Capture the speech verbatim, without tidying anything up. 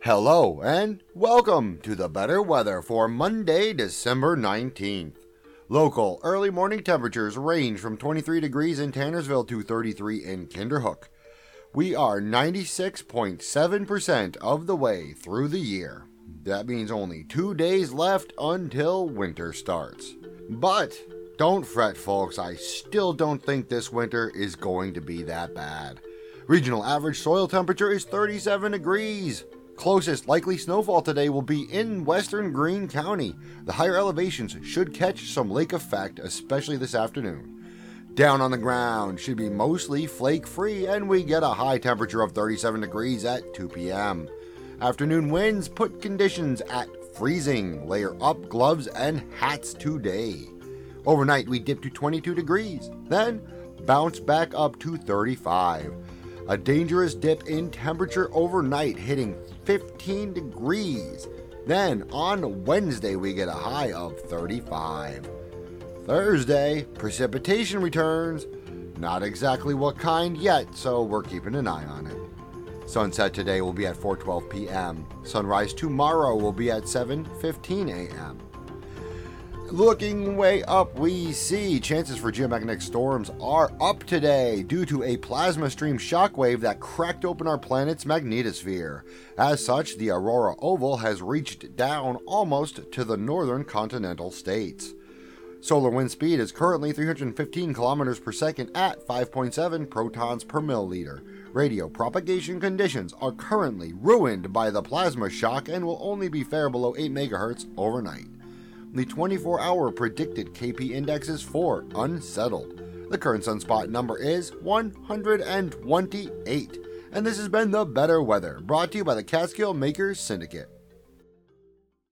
Hello and welcome to the better weather for Monday, December nineteenth. Local early morning temperatures range from twenty-three degrees in Tannersville to thirty-three in Kinderhook. We are ninety-six point seven percent of the way through the year. That means only two days left until winter starts. But don't fret, folks, I still don't think this winter is going to be that bad. Regional average soil temperature is thirty-seven degrees. Closest likely snowfall today will be in western Greene County. The higher elevations should catch some lake effect, especially this afternoon. Down on the ground should be mostly flake-free, and we get a high temperature of thirty-seven degrees at two p.m. Afternoon winds put conditions at freezing. Layer up gloves and hats today. Overnight we dip to twenty-two degrees, then bounce back up to thirty-five. A dangerous dip in temperature overnight, hitting fifteen degrees. Then on Wednesday we get a high of thirty-five. Thursday, precipitation returns. Not exactly what kind yet, so we're keeping an eye on it. Sunset today will be at four twelve p.m. Sunrise tomorrow will be at seven fifteen a.m. Looking way up, we see chances for geomagnetic storms are up today due to a plasma stream shockwave that cracked open our planet's magnetosphere. As such, the aurora oval has reached down almost to the northern continental states. Solar wind speed is currently three hundred fifteen kilometers per second at five point seven protons per milliliter. Radio propagation conditions are currently ruined by the plasma shock and will only be fair below eight megahertz overnight. The twenty-four hour predicted K P index is four, unsettled. The current sunspot number is one hundred twenty-eight. And this has been The Better Weather, brought to you by the Catskill Makers Syndicate.